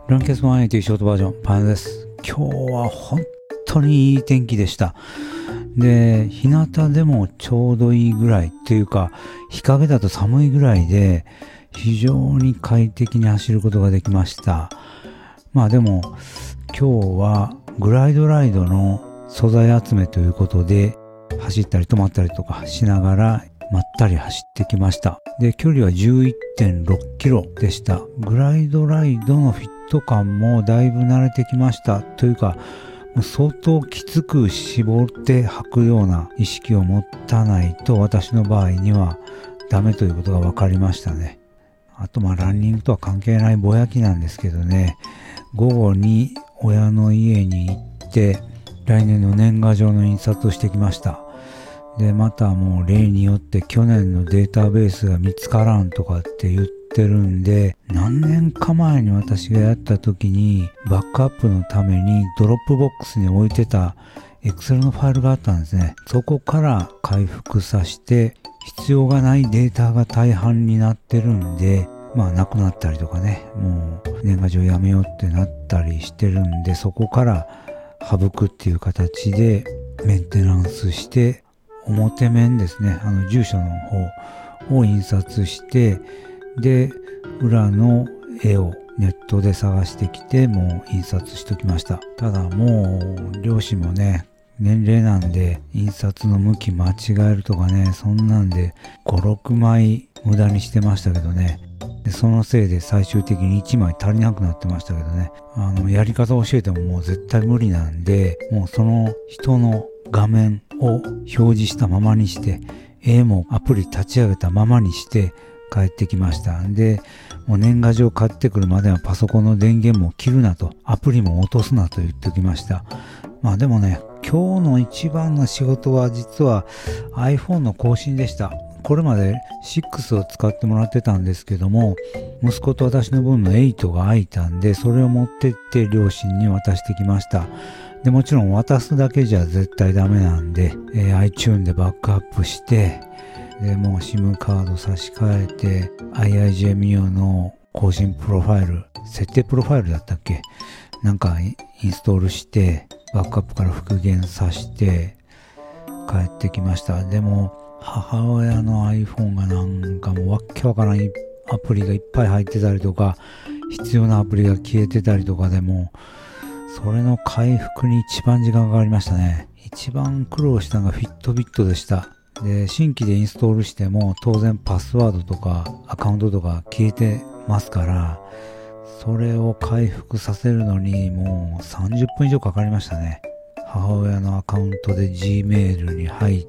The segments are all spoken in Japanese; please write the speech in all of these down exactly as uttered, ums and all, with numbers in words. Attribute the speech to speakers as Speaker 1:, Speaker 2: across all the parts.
Speaker 1: ランケースワンエイティショートバージョン、パンです。今日は本当にいい天気でした。で、日向でもちょうどいいぐらいっていうか、日陰だと寒いぐらいで、非常に快適に走ることができました。まあでも、今日はグライドライドの素材集めということで、走ったり止まったりとかしながら、まったり走ってきました。で、距離は じゅういってんろっキロでした。グライドライドのフィット感もだいぶ慣れてきました。というか、もう相当きつく絞って履くような意識を持たないと私の場合にはダメということが分かりましたね。あとまあランニングとは関係ないぼやきなんですけどね、午後に親の家に行って来年の年賀状の印刷をしてきました。で、またもう例によって去年のデータベースが見つからんとかって言ってるんで、何年か前に私がやった時にバックアップのためにドロップボックスに置いてた Excel のファイルがあったんですね。そこから回復させて必要がないデータが大半になってるんで、まあなくなったりとかね、もう年賀状やめようってなったりしてるんで、そこから省くっていう形でメンテナンスして表面ですね、あの住所の方を印刷して、で、裏の絵をネットで探してきて、もう印刷しときました。ただもう、両親もね、年齢なんで、印刷の向き間違えるとかね、そんなんでご、ろくまい無駄にしてましたけどね。で、そのせいで最終的にいちまい足りなくなってましたけどね。あの、やり方を教えてももう絶対無理なんで、もうその人の画面を表示したままにして、絵もアプリ立ち上げたままにして帰ってきました。で、もう年賀状買ってくるまではパソコンの電源も切るなと、アプリも落とすなと言っておきました。まあでもね、今日の一番の仕事は実は iPhone の更新でした。これまでろくを使ってもらってたんですけども、息子と私の分のはちが空いたんで、それを持ってって両親に渡してきました。で、もちろん渡すだけじゃ絶対ダメなんで、えー、iTunes でバックアップして、で、もう SIM カード差し替えて、アイアイジェーエムユー の更新プロファイル、設定プロファイルだったっけ？なんかインストールして、バックアップから復元させて、帰ってきました。でも、母親の iPhone がなんかもうわっけわからんアプリがいっぱい入ってたりとか、必要なアプリが消えてたりとかでも、それの回復に一番時間がかかりましたね。一番苦労したのがフィットビットでした。で、新規でインストールしても当然パスワードとかアカウントとか消えてますから、それを回復させるのにもうさんじゅっぷん以上かかりましたね。母親のアカウントで Gmail に入って、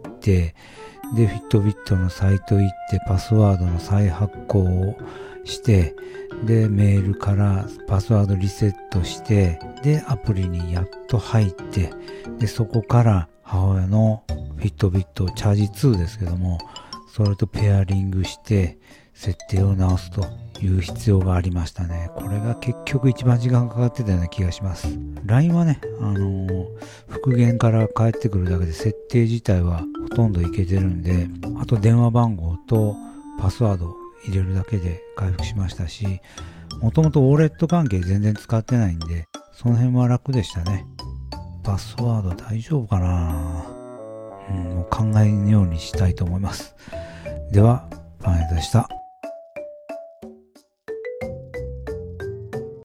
Speaker 1: で、フィットビットのサイト行ってパスワードの再発行をして、で、メールからパスワードリセットして、で、アプリにやっと入って、で、そこから母親のフィットビットチャージツーですけども、それとペアリングして、設定を直すという必要がありましたね。これが結局一番時間かかってたような気がします。ライン はね、あのー、復元から返ってくるだけで設定自体はほとんどいけてるんで、あと電話番号とパスワード入れるだけで回復しましたし、もともとウォレット関係全然使ってないんで、その辺は楽でしたね。パスワード大丈夫かな、うん、もう考えんようにしたいと思います。では、パン屋でした。